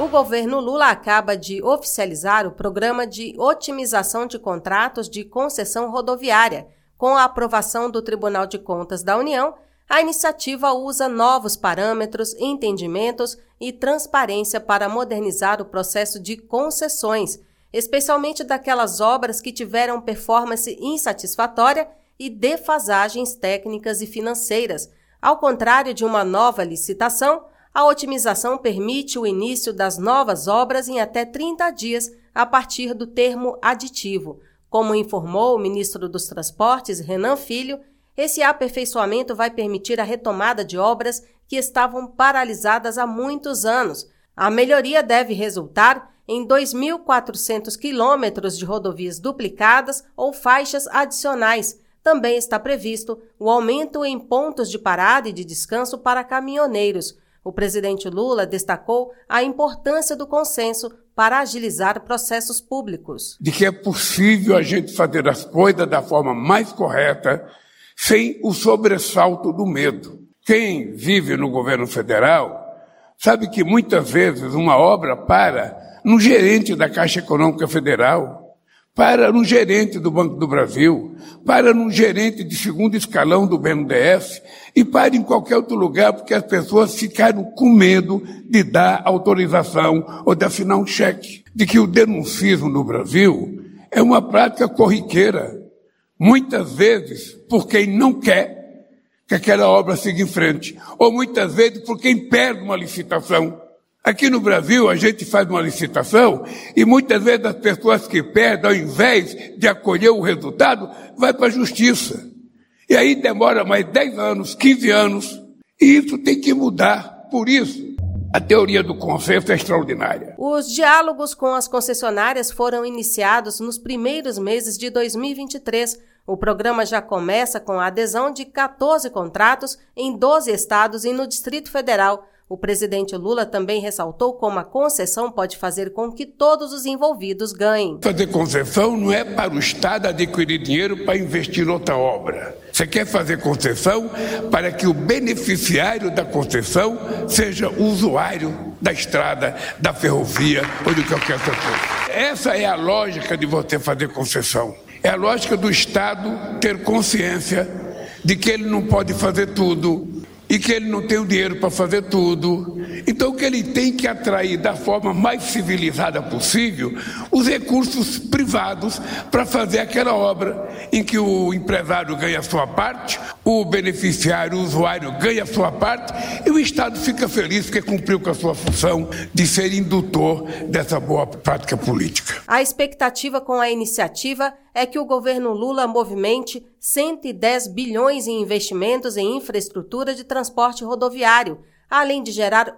O governo Lula acaba de oficializar o Programa de Otimização de Contratos de Concessão Rodoviária. Com a aprovação do Tribunal de Contas da União, a iniciativa usa novos parâmetros, entendimentos e transparência para modernizar o processo de concessões, especialmente daquelas obras que tiveram performance insatisfatória e defasagens técnicas e financeiras. Ao contrário de uma nova licitação, a otimização permite o início das novas obras em até 30 dias a partir do termo aditivo. Como informou o ministro dos Transportes, Renan Filho, esse aperfeiçoamento vai permitir a retomada de obras que estavam paralisadas há muitos anos. A melhoria deve resultar em 2.400 quilômetros de rodovias duplicadas ou faixas adicionais. Também está previsto o aumento em pontos de parada e de descanso para caminhoneiros. O presidente Lula destacou a importância do consenso para agilizar processos públicos. De que é possível a gente fazer as coisas da forma mais correta, sem o sobressalto do medo. Quem vive no governo federal sabe que muitas vezes uma obra para no gerente da Caixa Econômica Federal, para no gerente do Banco do Brasil, para no gerente de segundo escalão do BNDES e para em qualquer outro lugar, porque as pessoas ficaram com medo de dar autorização ou de assinar um cheque. De que o denuncismo no Brasil é uma prática corriqueira, muitas vezes por quem não quer que aquela obra siga em frente, ou muitas vezes por quem perde uma licitação. Aqui no Brasil, a gente faz uma licitação e muitas vezes as pessoas que perdem, ao invés de acolher o resultado, vai para a justiça. E aí demora mais 10 anos, 15 anos, e isso tem que mudar. Por isso, a teoria do consenso é extraordinária. Os diálogos com as concessionárias foram iniciados nos primeiros meses de 2023. O programa já começa com a adesão de 14 contratos em 12 estados e no Distrito Federal. O presidente Lula também ressaltou como a concessão pode fazer com que todos os envolvidos ganhem. Fazer concessão não é para o Estado adquirir dinheiro para investir em outra obra. Você quer fazer concessão para que o beneficiário da concessão seja o usuário da estrada, da ferrovia ou de qualquer outra coisa. Essa é a lógica de você fazer concessão. É a lógica do Estado ter consciência de que ele não pode fazer tudo e que ele não tem o dinheiro para fazer tudo. Então, que ele tem que atrair da forma mais civilizada possível os recursos privados para fazer aquela obra em que o empresário ganha a sua parte, o beneficiário, o usuário ganha a sua parte e o Estado fica feliz porque cumpriu com a sua função de ser indutor dessa boa prática política. A expectativa com a iniciativa é que o governo Lula movimente 110 bilhões em investimentos em infraestrutura de transporte rodoviário, além de gerar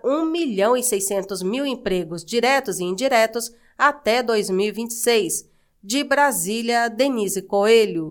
1.600.000 empregos diretos e indiretos até 2026. De Brasília, Denise Coelho.